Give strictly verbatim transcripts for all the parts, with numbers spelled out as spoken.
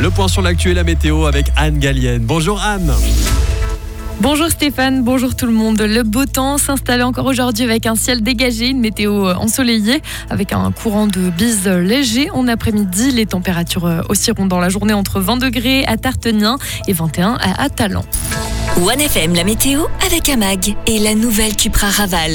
Le point sur l'actu et la météo avec Anne Gallienne. Bonjour Anne. Bonjour Stéphane, bonjour tout le monde. Le beau temps s'installe encore aujourd'hui avec un ciel dégagé, une météo ensoleillée avec un courant de bise léger en après-midi. Les températures oscilleront dans la journée entre vingt degrés à Tartenien et vingt et un à Talent. One F M, la météo avec Amag et la nouvelle Cupra Raval.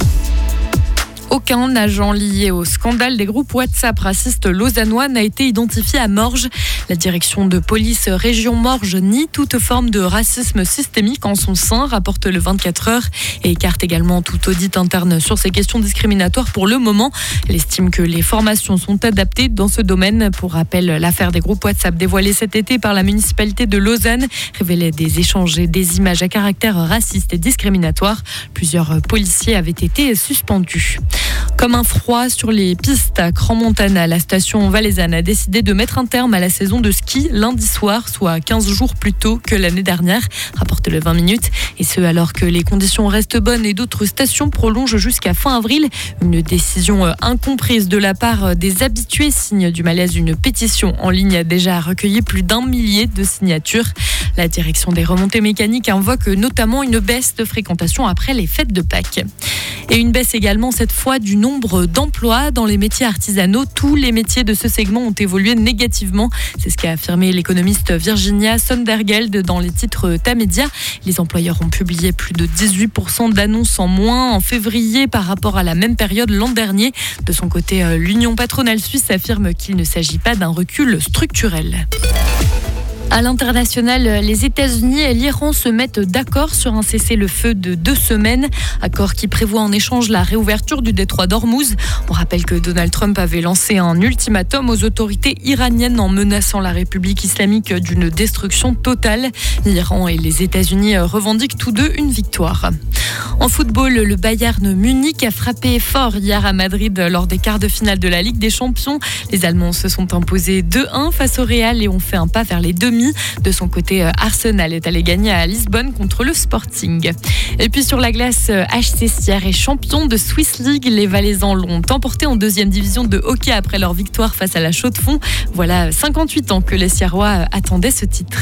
Aucun agent lié au scandale des groupes WhatsApp racistes lausannois n'a été identifié à Morges. La direction de police région Morges nie toute forme de racisme systémique en son sein, rapporte le vingt-quatre heures, et écarte également tout audit interne sur ces questions discriminatoires pour le moment. Elle estime que les formations sont adaptées dans ce domaine. Pour rappel, l'affaire des groupes WhatsApp dévoilée cet été par la municipalité de Lausanne révélait des échanges et des images à caractère raciste et discriminatoire. Plusieurs policiers avaient été suspendus. Comme un froid sur les pistes à Crans-Montana, la station valaisanne a décidé de mettre un terme à la saison de ski lundi soir, soit quinze jours plus tôt que l'année dernière, rapporte le vingt minutes. Et ce, alors que les conditions restent bonnes et d'autres stations prolongent jusqu'à fin avril. Une décision incomprise de la part des habitués, signe du malaise. Une pétition en ligne a déjà recueilli plus d'un millier de signatures. La direction des remontées mécaniques invoque notamment une baisse de fréquentation après les fêtes de Pâques. Et une baisse également cette fois du nombre d'emplois dans les métiers artisanaux. Tous les métiers de ce segment ont évolué négativement. C'est ce qu'a affirmé l'économiste Virginia Sondergeld dans les titres Tamedia. Les employeurs ont publié plus de dix-huit pour cent d'annonces en moins en février par rapport à la même période l'an dernier. De son côté, l'Union patronale suisse affirme qu'il ne s'agit pas d'un recul structurel. À l'international, les États-Unis et l'Iran se mettent d'accord sur un cessez-le-feu de deux semaines, accord qui prévoit en échange la réouverture du détroit d'Ormuz. On rappelle que Donald Trump avait lancé un ultimatum aux autorités iraniennes en menaçant la République islamique d'une destruction totale. L'Iran et les États-Unis revendiquent tous deux une victoire. En football, le Bayern Munich a frappé fort hier à Madrid lors des quarts de finale de la Ligue des Champions. Les Allemands se sont imposés deux un face au Real et ont fait un pas vers les demi. De son côté, Arsenal est allé gagner à Lisbonne contre le Sporting. Et puis sur la glace, H C Sierre est champion de Swiss League. Les Valaisans l'ont emporté en deuxième division de hockey après leur victoire face à la Chaux-de-Fonds. Voilà cinquante-huit ans que les Sierrois attendaient ce titre.